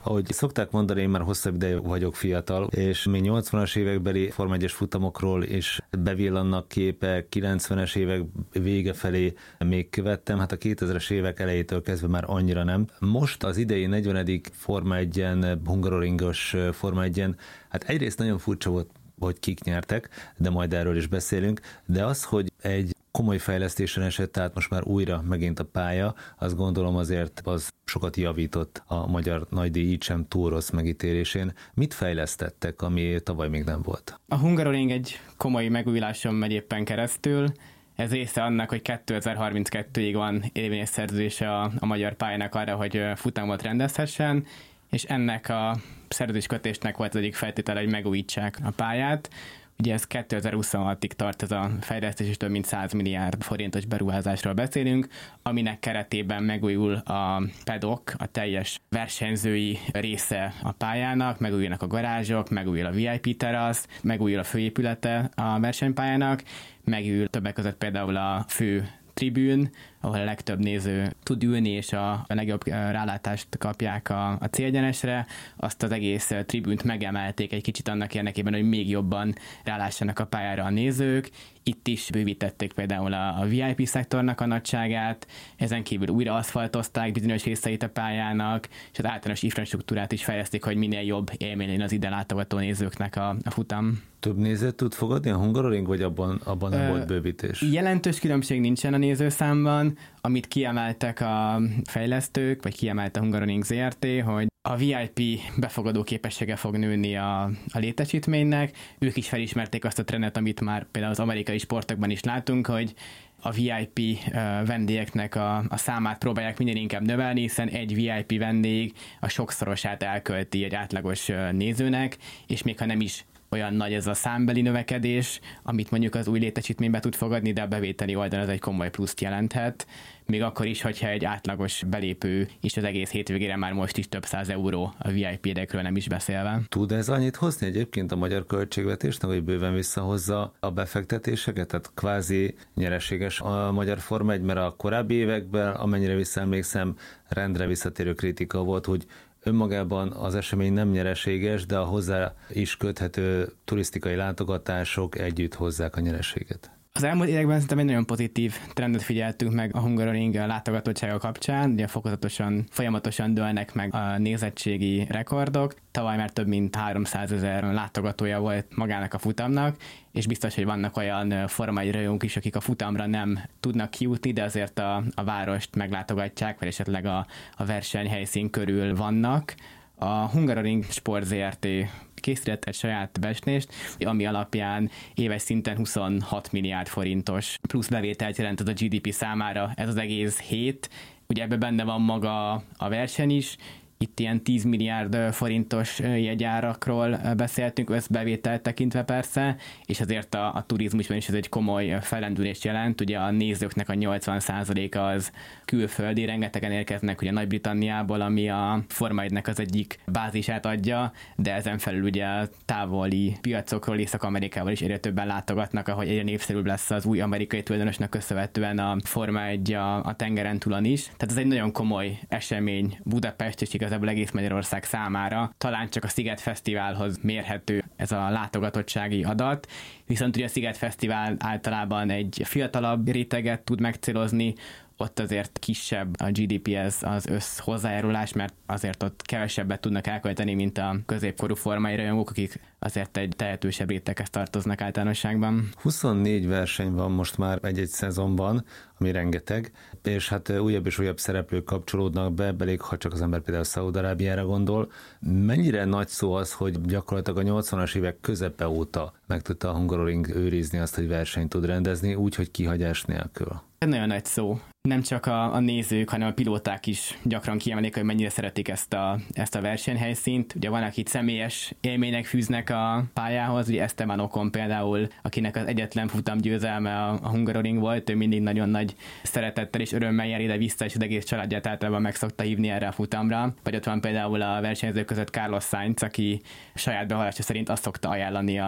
Ahogy szokták mondani, én már hosszabb ideje vagyok fiatal, és még 80-as évekbeli Forma 1-es futamokról is bevillannak képek, 90-es évek vége felé még követtem, hát a 2000-es évek elejétől kezdve már annyira nem. Most az idei 40. Forma 1-en, hungaroringos Forma 1-en, hát egyrészt nagyon furcsa volt, hogy kik nyertek, de majd erről is beszélünk, de az, hogy egy komoly fejlesztésen esett, tehát most már újra megint a pálya, azt gondolom azért az sokat javított a magyar nagydíj így sem túl rossz megítélésén. Mit fejlesztettek, ami tavaly még nem volt? A Hungaroring egy komoly megújuláson megy éppen keresztül. Ez része annak, hogy 2032-ig van érvényes szerződése a magyar pályának arra, hogy futamot rendezhessen, és ennek a szerződéskötésnek volt az egyik feltétele, hogy megújítsák a pályát. Ugye ez 2026-ig tart ez a fejlesztés, és több mint 100 milliárd forintos beruházásról beszélünk, aminek keretében megújul a paddock, a teljes versenyzői része a pályának, megújulnak a garázsok, megújul a VIP terasz, megújul a főépülete a versenypályának, megújul többek között például a fő tribűn, ahol a legtöbb néző tud ülni, és a legjobb rálátást kapják a célegyenesre. Azt az egész tribűnt megemelték egy kicsit annak érdekében, hogy még jobban rálássanak a pályára a nézők. Itt is bővítették például a VIP szektornak a nagyságát, ezen kívül újra aszfaltozták bizonyos részeit a pályának, és az általános infrastruktúrát is fejleszték, hogy minél jobb élmény legyen az ide látogató nézőknek a futam. Több nézőt tud fogadni a Hungaroring, vagy abban nem volt bővítés? Jelentős különbség nincsen a nézőszámban. Amit kiemeltek a fejlesztők, vagy kiemelt a Hungaroring ZRT, hogy a VIP befogadó képessége fog nőni a létesítménynek. Ők is felismerték azt a trendet, amit már például az amerikai sportokban is látunk, hogy a VIP vendégeknek a számát próbálják minél inkább növelni, hiszen egy VIP vendég a sokszorosát elkölti egy átlagos nézőnek, és még ha nem is olyan nagy ez a számbeli növekedés, amit mondjuk az új létesítménybe tud fogadni, de a bevételi oldalon ez egy komoly pluszt jelenthet. Még akkor is, hogyha egy átlagos belépő is az egész hétvégére már most is több 100 euró, a VIP jegyekről nem is beszélve. Tud ez annyit hozni egyébként a magyar költségvetésnek, hogy bőven visszahozza a befektetéseket? Tehát kvázi nyereséges a magyar Forma 1, mert a korábbi években, amennyire visszaemlékszem, rendre visszatérő kritika volt, hogy önmagában az esemény nem nyereséges, de a hozzá is köthető turisztikai látogatások együtt hozzák a nyereséget. Az elmúlt években szerintem egy nagyon pozitív trendet figyeltünk meg a Hungaroring látogatottsága kapcsán, ugye folyamatosan dőlnek meg a nézettségi rekordok. Tavaly már több mint 300 000 látogatója volt magának a futamnak, és biztos, hogy vannak olyan Forma 1 rajongók is, akik a futamra nem tudnak kijutni, de azért a várost meglátogatják, vagy esetleg a versenyhelyszín körül vannak. A Hungaroring Sport ZRT készített egy saját becslést, ami alapján éves szinten 26 milliárd forintos plusz bevételt jelent az a GDP számára ez az egész hét. Ugye ebben benne van maga a verseny is, itt ilyen 10 milliárd forintos jegyárakról beszéltünk, összbevételt tekintve persze, és azért a turizmusban is ez egy komoly fellendülést jelent. Ugye a nézőknek a 80%-a az külföldi, rengetegen érkeznek ugye Nagy-Britanniából, ami a Forma 1-nek az egyik bázisát adja, de ezen felül ugye távoli piacokról, Észak-Amerikával is egyre többen látogatnak, ahogy egyre népszerűbb lesz az új amerikai tulajdonosnak köszönhetően a Forma 1 a tengeren túlon is. Tehát ez egy nagyon komoly esemény Budapest és igazából egész Magyarország számára. Talán csak a Sziget Fesztiválhoz mérhető ez a látogatottsági adat, viszont ugye a Sziget Fesztivál általában egy fiatalabb réteget tud megcélozni, ott azért kisebb a GDP-hez az összhozzájárulás, mert azért ott kevesebbet tudnak elkölteni, mint a középkorú formai rajongók, akik azért egy tehetősebb réteghez tartoznak általánosságban. 24 verseny van most már egy-egy szezonban, ami rengeteg, és hát újabb és újabb szereplők kapcsolódnak be, elég, ha csak az ember például Szaúd-Arábiára gondol. Mennyire nagy szó az, hogy gyakorlatilag a 80-as évek közepe óta meg tudta a Hungaroring őrizni azt, hogy versenyt tud rendezni, úgy, hogy kihagyás nélkül? Ez nagyon nagy szó. Nem csak a nézők, hanem a pilóták is gyakran kiemelik, hogy mennyire szeretik ezt a versenyhelyszínt. Ugye van, akit személyes élmények fűznek a pályához, ugye Esteban Ocon például, akinek az egyetlen futam győzelme a Hungaroring volt, ő mindig nagyon nagy szeretettel és örömmel jár ide-vissza, és az egész családját általában meg szokta hívni erre a futamra. Vagy ott van például a versenyzők között Carlos Sainz, aki saját bevallása szerint azt szokta ajánlani a barátjának,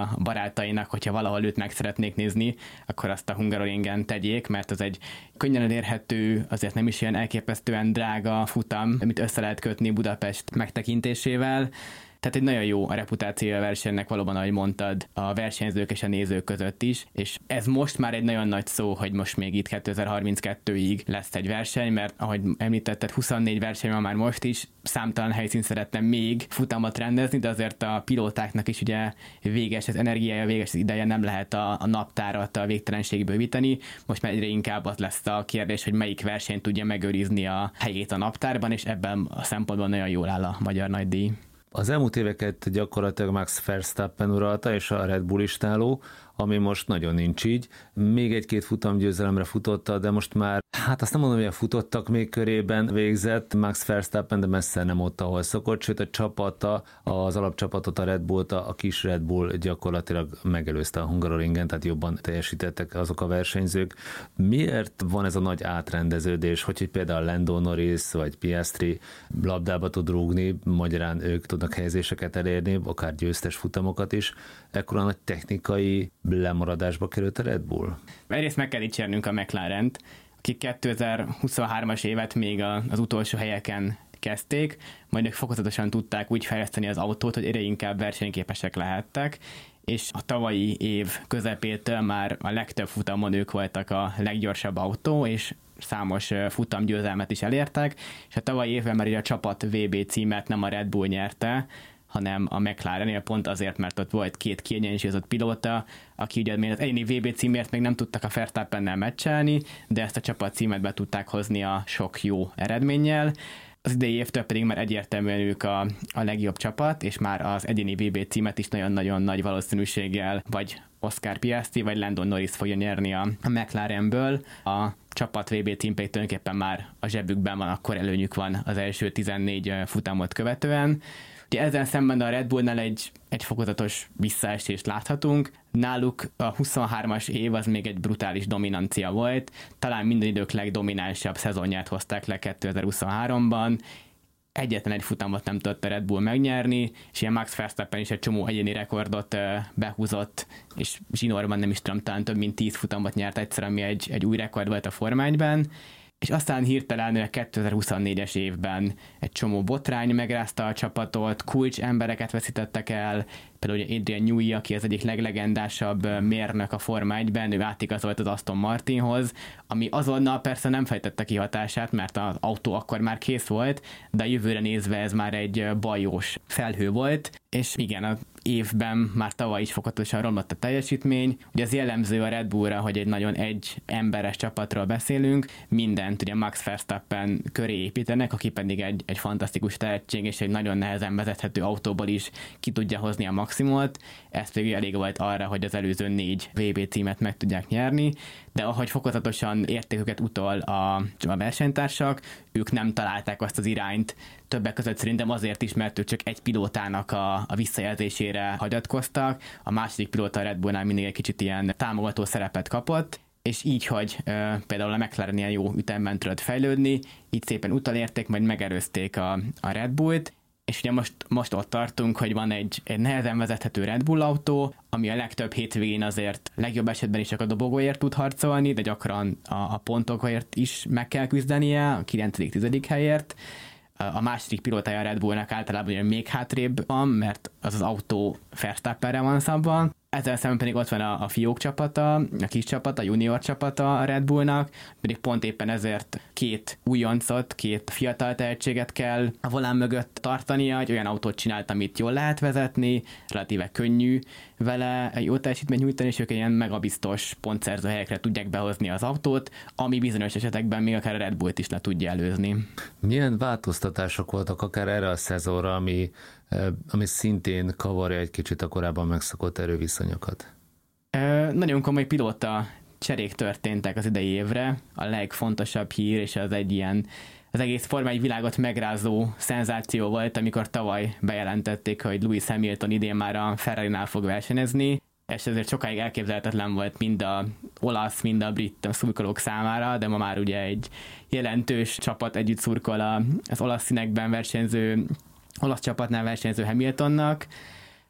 barátainak, hogyha valahol őt meg szeretnék nézni, akkor azt a Hungaroringen tegyék, mert az egy könnyen elérhető, azért nem is ilyen elképesztően drága futam, amit össze lehet kötni Budapest megtekintésével. Tehát egy nagyon jó a reputációja a versenynek, valóban, ahogy mondtad, a versenyzők és a nézők között is, és ez most már egy nagyon nagy szó, hogy most még itt 2032-ig lesz egy verseny, mert ahogy említetted, 24 verseny van már most is, számtalan helyszín szeretne még futamot rendezni, de azért a pilótáknak is ugye véges az energiája, véges az ideje, nem lehet a naptárat a végtelenségig bővíteni. Most már egyre inkább az lesz a kérdés, hogy melyik verseny tudja megőrizni a helyét a naptárban, és ebben a szempontból nagyon jól áll a magyar nagydíj. Az elmúlt éveket gyakorlatilag Max Verstappen uralta, és a Red Bull istáló, ami most nagyon nincs így. Még egy-két futamgyőzelemre futotta, de most már, hát azt nem mondom, hogy a futottak még körében végzett Max Verstappen, de messze nem ott, ahol szokott, sőt a csapata, az alapcsapatot, a Red Bullt, a kis Red Bull gyakorlatilag megelőzte a Hungaroringen, tehát jobban teljesítettek azok a versenyzők. Miért van ez a nagy átrendeződés, hogy például Lando Norris vagy Piastri labdába tud rúgni, magyarán ők tudnak helyezéseket elérni, akár győztes futamokat is, ekkora nagy technikai lemaradásba került a Red Bull? Egyrészt meg kell dicsérnünk a McLarent, akik 2023-as évet még az utolsó helyeken kezdték, majd ők fokozatosan tudták úgy fejleszteni az autót, hogy egyre inkább versenyképesek lehettek, és a tavalyi év közepétől már a legtöbb futamon ők voltak a leggyorsabb autó, és számos futamgyőzelmet is elértek, és a tavalyi évben már a csapat VB címet nem a Red Bull nyerte, hanem a McLarennél pont azért, mert ott volt két kiegyensúlyozott pilóta, aki ugye még az egyéni VB címért még nem tudtak a Verstappennel meccselni, de ezt a csapat címet be tudták hozni a sok jó eredménnyel. Az idei évtől pedig már egyértelműen ők a legjobb csapat, és már az egyéni VB címet is nagyon-nagyon nagy valószínűséggel vagy Oscar Piastri, vagy Lando Norris fogja nyerni a McLarenből. A csapat VB cím pedig tulajdonképpen már a zsebükben van, akkor előnyük van az első 14 futamot követően. Ugye ezzel szemben a Red Bullnál egy fokozatos visszaesést láthatunk. Náluk a 23-as év az még egy brutális dominancia volt. Talán minden idők legdominánsabb szezonját hozták le 2023-ban. Egyetlen egy futamot nem tudott a Red Bull megnyerni, és ilyen Max Verstappen is egy csomó egyéni rekordot behúzott, és zsinórban nem is tudom, talán több mint 10 futamot nyert egyszer, ami egy új rekord volt a Forma 1-ben. És aztán hirtelen a 2024-es évben egy csomó botrány megrázta a csapatot, kulcs embereket veszítettek el, például Adrian Newey, aki az egyik leglegendásabb mérnök a Forma 1-ben, ő átigazolt az Aston Martinhoz, ami azonnal persze nem fejtette ki hatását, mert az autó akkor már kész volt, de a jövőre nézve ez már egy bajós felhő volt, és igen, az évben már tavaly is fokozatosan romlott a teljesítmény. Ugye az jellemző a Red Bullra, hogy egy nagyon egy emberes csapatról beszélünk, mindent ugye Max Verstappen köré építenek, aki pedig egy fantasztikus tehetség, és egy nagyon nehezen vezethető autóból is ki tudja hozni a maximumot. Ez pedig elég volt arra, hogy az előző 4 VB címet meg tudják nyerni, de ahogy fokozatosan érték őket utol a versenytársak, ők nem találták azt az irányt, többek között szerintem azért is, mert ők csak egy pilótának a visszajelzésére hagyatkoztak, a második pilóta a Red Bullnál mindig egy kicsit ilyen támogató szerepet kapott, és így, hogy például a McLaren ilyen jó ütemben tudott fejlődni, így szépen utolérték, majd megelőzték a Red Bullt, és ugye most ott tartunk, hogy van egy nehezen vezethető Red Bull autó, ami a legtöbb hétvégén azért legjobb esetben is csak a dobogóért tud harcolni, de gyakran a pontokért is meg kell küzdenie, a 9.-10. helyért. A második pilótája a Red Bullnak általában ugye még hátrébb van, mert az autó Verstappenre van szabva. Ezzel szemben pedig ott van a fiók csapata, a kis csapata, a junior csapata a Red Bullnak, pedig pont éppen ezért 2 újoncot, 2 fiatal tehetséget kell a volán mögött tartania, egy olyan autót csinált, amit jól lehet vezetni, relatíve könnyű vele jó teljesítményt nyújtani, és ők ilyen megabiztos pontszerző helyekre tudják behozni az autót, ami bizonyos esetekben még akár a Red Bullt is le tudja előzni. Milyen változtatások voltak akár erre a szezonra, ami szintén kavarja egy kicsit a korábban megszokott erőviszonyokat? Nagyon komoly pilóta cserék történtek az idei évre. A legfontosabb hír, és az egy ilyen az egész Forma 1 világot megrázó szenzáció volt, amikor tavaly bejelentették, hogy Lewis Hamilton idén már a Ferrarinál fog versenyezni, és ezért sokáig elképzelhetetlen volt mind a olasz, mind a brit szurkolók számára, de ma már ugye egy jelentős csapat együtt szurkol az olasz színekben versenyző olasz csapatnál versenyző Hamiltonnak.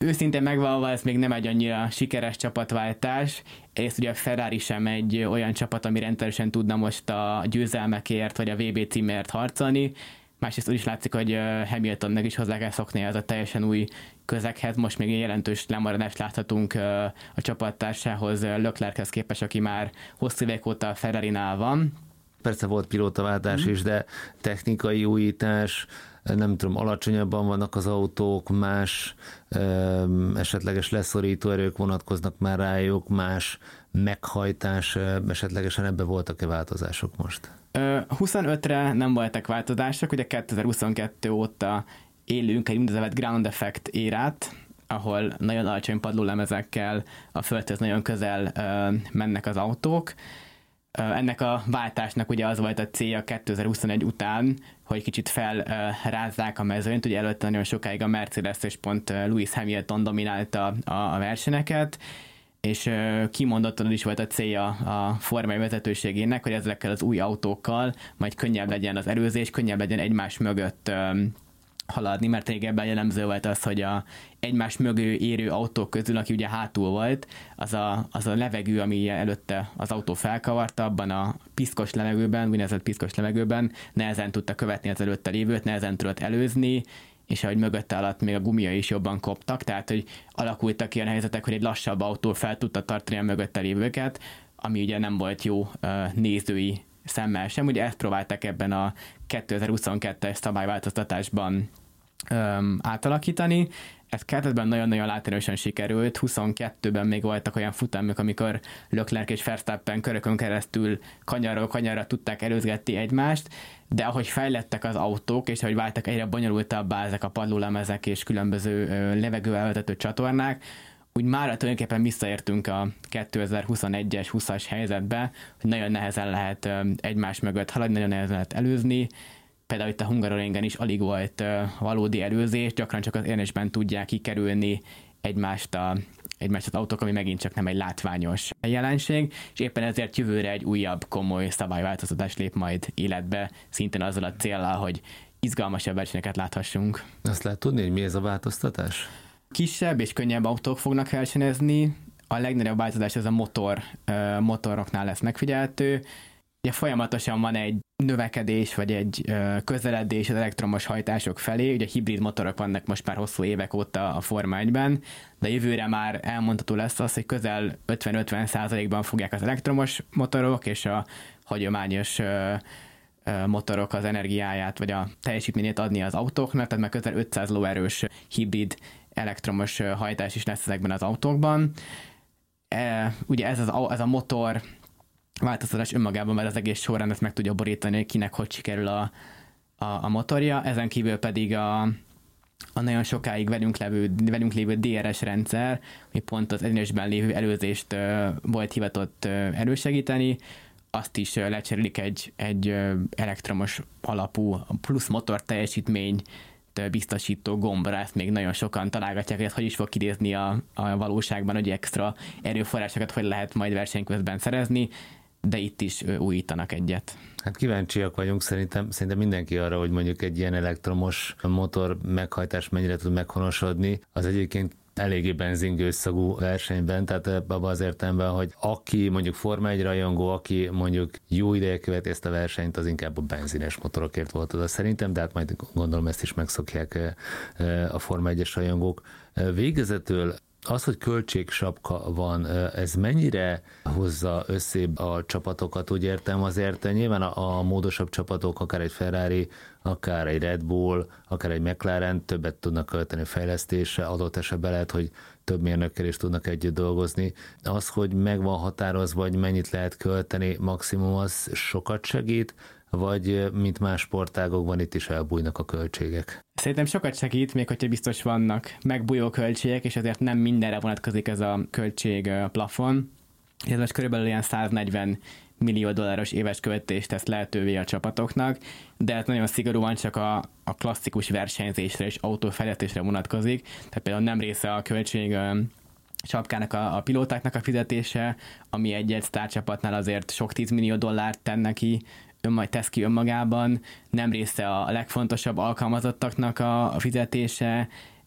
Őszintén megvalva ez még nem egy annyira sikeres csapatváltás. Egyrészt ugye a Ferrari sem egy olyan csapat, ami rendszeresen tudna most a győzelmekért vagy a VB címért harcolni. Másrészt úgy is látszik, hogy Hamiltonnak is hozzá kell szokni ez a teljesen új közeghez. Most még jelentős lemaradást láthatunk a csapattársához, Leclerchez képest, aki már hosszú évek óta a Ferrarinál van. Persze volt pilótaváltás is, de technikai újítás, nem tudom, alacsonyabban vannak az autók, más esetleges leszorító erők vonatkoznak már rájuk, más meghajtás, esetlegesen ebbe voltak-e változások most? 25-re nem voltak változások, ugye 2022 óta élünk egy úgynevezett ground effect érát, ahol nagyon alacsony padlólemezekkel a földhöz nagyon közel mennek az autók. Ennek a váltásnak ugye az volt a célja 2021 után, hogy kicsit felrázzák a mezőnyt, ugye előtte nagyon sokáig a Mercedes és pont Lewis Hamilton dominálta a versenyeket, és kimondottan is volt a célja a formai vezetőségének, hogy ezekkel az új autókkal majd könnyebb legyen az előzés, könnyebb legyen egymás mögött haladni, mert régebben jellemző volt az, hogy a egymás mögé érő autók közül, aki ugye hátul volt, az a levegő, ami előtte az autó felkavarta, abban a piszkos levegőben, úgynevezett piszkos levegőben nehezen tudta követni az előtte lévőt, nehezen tudott előzni, és ahogy mögötte alatt még a gumia is jobban koptak, tehát hogy alakultak ilyen helyzetek, hogy egy lassabb autó fel tudta tartani a mögötte lévőket, ami ugye nem volt jó nézői szemmel sem. Ugye ezt próbálták ebben a 2022-es szabályváltoztatásban átalakítani. Ez kezdetben nagyon-nagyon látványosan sikerült, 22-ben még voltak olyan futamok, amikor Leclerc és Verstappen körökön keresztül kanyarról kanyarra tudták előzgetni egymást, de ahogy fejlettek az autók, és ahogy váltak egyre bonyolultabbá ezek a padlólemezek és különböző levegővel vezető csatornák, úgy már tulajdonképpen visszaértünk a 2021-es, 20-as helyzetbe, hogy nagyon nehezen lehet egymás mögött haladni, nagyon nehezen lehet előzni. Például itt a Hungaroringen is alig volt valódi előzés, gyakran csak az érésben tudják kikerülni egymást az autók, ami megint csak nem egy látványos jelenség, és éppen ezért jövőre egy újabb komoly szabályváltoztatás lép majd életbe, szintén azzal a céllal, hogy izgalmasabb versenyeket láthassunk. Azt lehet tudni, hogy mi ez a változtatás? Kisebb és könnyebb autók fognak versenyezni, a legnagyobb változás ez a motoroknál lesz megfigyelhető. Ugye folyamatosan van egy növekedés, vagy egy közeledés az elektromos hajtások felé, ugye hibrid motorok vannak most már hosszú évek óta a Forma 1-ben, de jövőre már elmondható lesz az, hogy közel 50-50%-ban fogják az elektromos motorok és a hagyományos motorok az energiáját, vagy a teljesítményét adni az autóknak, tehát már közel 500 lóerős hibrid elektromos hajtás is lesz ezekben az autókban. Ugye ez a motor változtatás önmagában már az egész során ezt meg tudja borítani, hogy kinek hogy sikerül a motorja, ezen kívül pedig a nagyon sokáig velünk lévő DRS rendszer, ami pont az egyenesben lévő előzést volt hivatott elősegíteni, azt is lecserélik egy elektromos alapú plusz motor teljesítmény biztosító gombra, ezt még nagyon sokan találgatják, hogy ez hogy is fog kinézni a valóságban, hogy extra erőforrásokat hogy lehet majd verseny közben szerezni, de itt is újítanak egyet. Hát kíváncsiak vagyunk szerintem mindenki arra, hogy mondjuk egy ilyen elektromos motor meghajtás mennyire tud meghonosodni. Az egyébként eléggé benzingőszagú versenyben, tehát abban az értelemben, hogy aki mondjuk Forma 1 rajongó, aki mondjuk jó ideje követi ezt a versenyt, az inkább a benzines motorokért volt oda szerintem, de hát majd gondolom ezt is megszokják a Forma 1-es rajongók. Végezetül az, hogy költségsapka van, ez mennyire hozza összébb a csapatokat? Úgy értem, azért nyilván a módosabb csapatok, akár egy Ferrari, akár egy Red Bull, akár egy McLaren többet tudnak költeni a fejlesztésre, adott esetben lehet, hogy több mérnökkel is tudnak együtt dolgozni. Az, hogy meg van határozva, vagy mennyit lehet költeni, maximum az sokat segít, vagy mint más sportágokban itt is elbújnak a költségek? Szerintem sokat segít, még hogyha biztos vannak megbújó költségek, és azért nem mindenre vonatkozik ez a költség plafon. Ez most körülbelül ilyen 140 millió dolláros éves költést tesz lehetővé a csapatoknak, de ez nagyon szigorúan csak a klasszikus versenyzésre és autófejlesztésre vonatkozik, tehát például nem része a költség sapkának a pilótáknak a fizetése, ami egy sztárcsapatnál azért sok 10 millió dollárt tesz ki önmagában, nem része a legfontosabb alkalmazottaknak a fizetése,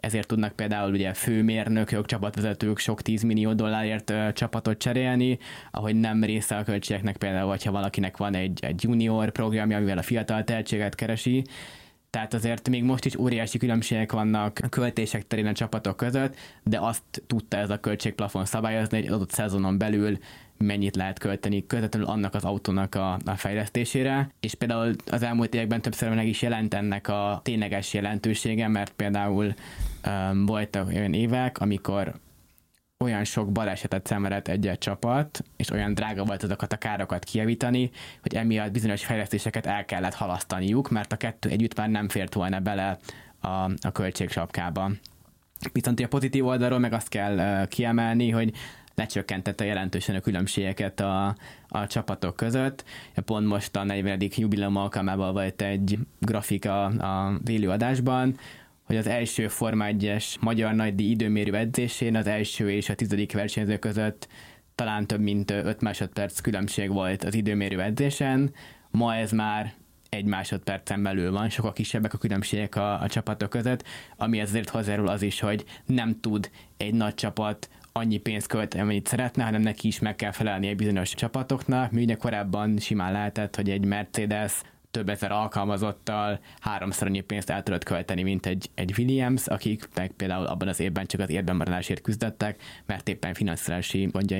ezért tudnak például ugye főmérnökök, csapatvezetők sok 10 millió dollárért csapatot cserélni, ahogy nem része a költségeknek például, hogyha valakinek van egy junior programja, amivel a fiatal tehetséget keresi. Tehát azért még most is óriási különbségek vannak a költések terén a csapatok között, de azt tudta ez a költségplafon szabályozni, egy adott szezonon belül mennyit lehet költeni közvetlenül annak az autónak a fejlesztésére, és például az elmúlt években többször meg is jelent ennek a tényleges jelentősége, mert például voltak olyan évek, amikor olyan sok balesetet szenvedett egy egy-csapat, és olyan drága volt azokat a károkat kijavítani, hogy emiatt bizonyos fejlesztéseket el kellett halasztaniuk, mert a kettő együtt már nem fért volna bele a költségsapkába. Viszont a pozitív oldalról meg azt kell kiemelni, hogy lecsökkentette jelentősen a különbségeket a csapatok között. Pont most a 40. jubileum alkalmával volt egy grafika a élőadásban, hogy az első Forma 1-es magyar nagydíj időmérő edzésén az első és a 10. versenyző között talán több mint 5 másodperc különbség volt az időmérő edzésen. Ma ez már 1 másodpercen belül van, sokkal kisebbek a különbségek a csapatok között, ami ezért hozzájárul az is, hogy nem tud egy nagy csapat annyi pénzt költeni, amennyit szeretne, hanem neki is meg kell felelni egy bizonyos csapatoknak. Mi ugye korábban simán lehetett, hogy egy Mercedes több ezer alkalmazottal 3-szor annyi pénzt el tudott költeni, mint egy Williams, akik például abban az évben csak az életben maradásért küzdöttek, mert éppen finanszírozási gondjaik